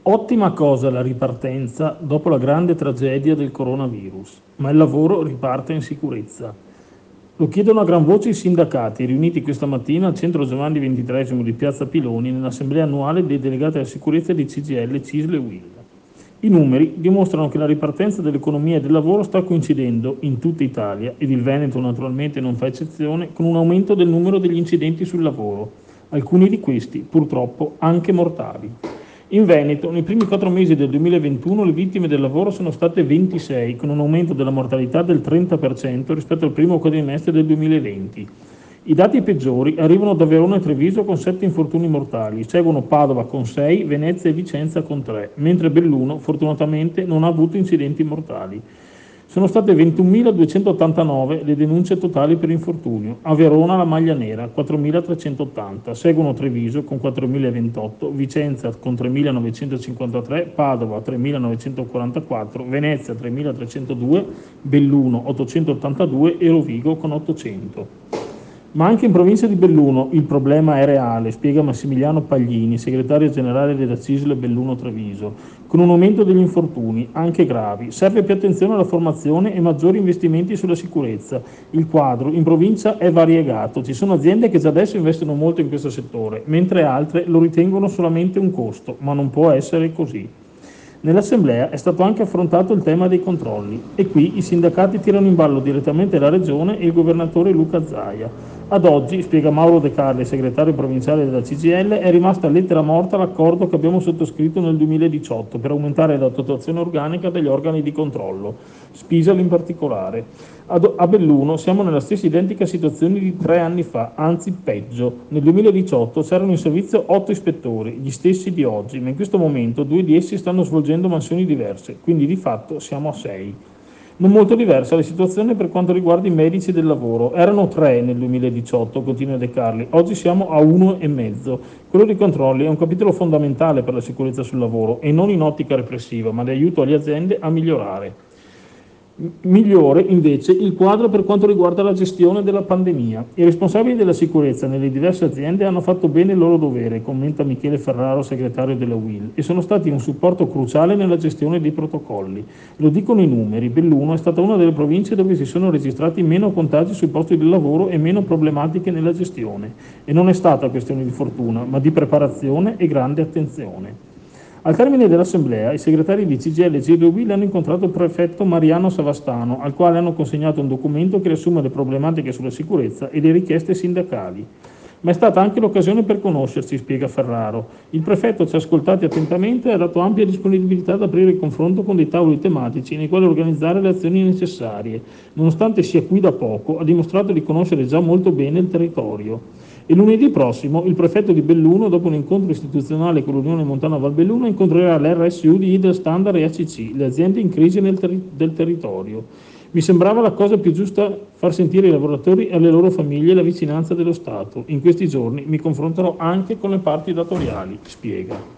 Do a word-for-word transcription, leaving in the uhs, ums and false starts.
Ottima cosa la ripartenza dopo la grande tragedia del coronavirus, ma il lavoro riparte in sicurezza. Lo chiedono a gran voce i sindacati riuniti questa mattina al centro Giovanni ventitreesimo di Piazza Piloni nell'assemblea annuale dei delegati alla sicurezza di C G I L, C I S L e U I L. I numeri dimostrano che la ripartenza dell'economia e del lavoro sta coincidendo in tutta Italia, ed il Veneto naturalmente non fa eccezione, con un aumento del numero degli incidenti sul lavoro, alcuni di questi purtroppo anche mortali. In Veneto, nei primi quattro mesi del duemilaventuno, le vittime del lavoro sono state ventisei, con un aumento della mortalità del trenta per cento rispetto al primo quadrimestre del duemilaventi. I dati peggiori arrivano da Verona e Treviso con sette infortuni mortali, seguono Padova con sei, Venezia e Vicenza con tre, mentre Belluno fortunatamente non ha avuto incidenti mortali. Sono state ventunomiladuecentottantanove le denunce totali per infortunio, a Verona la maglia nera quattromilatrecentottanta, seguono Treviso con quattromilaventotto, Vicenza con tremilanovecentocinquantatré, Padova tremilanovecentoquarantaquattro, Venezia tremilatrecentodue, Belluno ottocentottantadue e Rovigo con ottocento. Ma anche in provincia di Belluno il problema è reale, spiega Massimiliano Paglini, segretario generale della C I S L Belluno Treviso. Con un aumento degli infortuni, anche gravi, serve più attenzione alla formazione e maggiori investimenti sulla sicurezza. Il quadro in provincia è variegato, ci sono aziende che già adesso investono molto in questo settore, mentre altre lo ritengono solamente un costo, ma non può essere così. Nell'assemblea è stato anche affrontato il tema dei controlli e qui i sindacati tirano in ballo direttamente la regione e il governatore Luca Zaia. Ad oggi, spiega Mauro De Carli, segretario provinciale della C G I L, è rimasta lettera morta l'accordo che abbiamo sottoscritto nel duemiladiciotto per aumentare la dotazione organica degli organi di controllo, Spisal in particolare. A Belluno siamo nella stessa identica situazione di tre anni fa, anzi peggio. Nel duemiladiciotto c'erano in servizio otto ispettori, gli stessi di oggi, ma in questo momento due di essi stanno svolgendo mansioni diverse, quindi di fatto siamo a sei. Non molto diversa la situazione per quanto riguarda i medici del lavoro. Erano tre nel duemiladiciotto, continua De Carli, oggi siamo a uno e mezzo. Quello dei controlli è un capitolo fondamentale per la sicurezza sul lavoro e non in ottica repressiva, ma di aiuto alle aziende a migliorare. Migliore invece il quadro per quanto riguarda la gestione della pandemia. I responsabili della sicurezza nelle diverse aziende hanno fatto bene il loro dovere, commenta Michele Ferraro, segretario della U I L, e sono stati un supporto cruciale nella gestione dei protocolli. Lo dicono i numeri, Belluno è stata una delle province dove si sono registrati meno contagi sui posti di lavoro e meno problematiche nella gestione. E non è stata questione di fortuna, ma di preparazione e grande attenzione. Al termine dell'assemblea, i segretari di C G I L, C I S L e U I L hanno incontrato il prefetto Mariano Savastano, al quale hanno consegnato un documento che riassume le problematiche sulla sicurezza e le richieste sindacali. Ma è stata anche l'occasione per conoscersi, spiega Ferraro. Il prefetto ci ha ascoltati attentamente e ha dato ampia disponibilità ad aprire il confronto con dei tavoli tematici nei quali organizzare le azioni necessarie. Nonostante sia qui da poco, ha dimostrato di conoscere già molto bene il territorio. E lunedì prossimo il prefetto di Belluno, dopo un incontro istituzionale con l'Unione Montana Val Belluno, incontrerà l'R S U di Idel Standard e A C C, le aziende in crisi nel ter- del territorio. Mi sembrava la cosa più giusta far sentire ai lavoratori e alle loro famiglie la vicinanza dello Stato. In questi giorni mi confronterò anche con le parti datoriali, spiega.